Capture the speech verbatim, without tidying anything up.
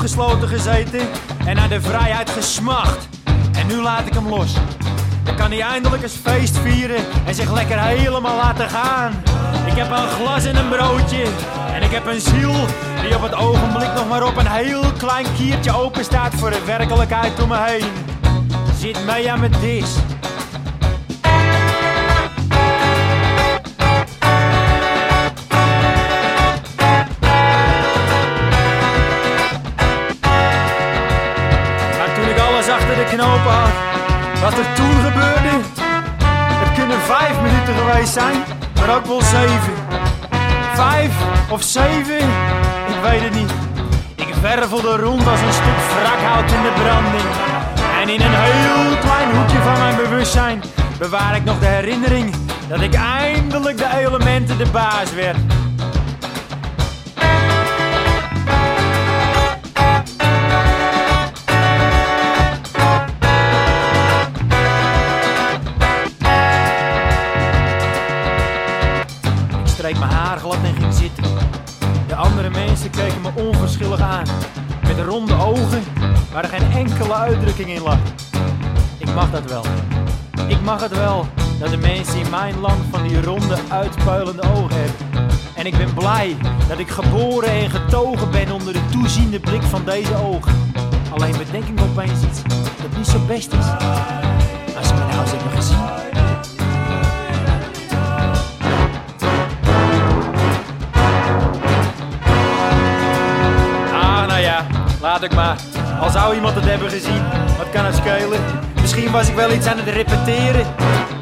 opgesloten gezeten en naar de vrijheid gesmacht. En nu laat ik hem los. Dan kan hij eindelijk eens feest vieren en zich lekker helemaal laten gaan. Ik heb een glas en een broodje en ik heb een ziel die op het ogenblik nog maar op een heel klein kiertje open staat voor de werkelijkheid om me heen. Zit mee aan mijn dis. Maar toen ik alles achter de knopen had, wat er toen gebeurde, het kunnen vijf minuten geweest zijn, maar ook wel zeven. Vijf of zeven, ik weet het niet. Ik wervelde rond als een stuk wrakhout in de branding. En in een heel klein hoekje van mijn bewustzijn bewaar ik nog de herinnering dat ik eindelijk de elementen de baas werd. Ik streek mijn haar glad en ging zitten. De andere mensen keken me onverschillig aan, met ronde ogen waar er geen enkele uitdrukking in lag. Ik mag dat wel. Ik mag het wel dat de mensen in mijn land van die ronde, uitpuilende ogen hebben. En ik ben blij dat ik geboren en getogen ben onder de toeziende blik van deze ogen. Alleen bedenk ik me opeens iets dat niet zo best is. Als ze me nou eens hebben gezien. Laat ik maar. Al zou iemand het hebben gezien, wat kan het schelen? Misschien was ik wel iets aan het repeteren.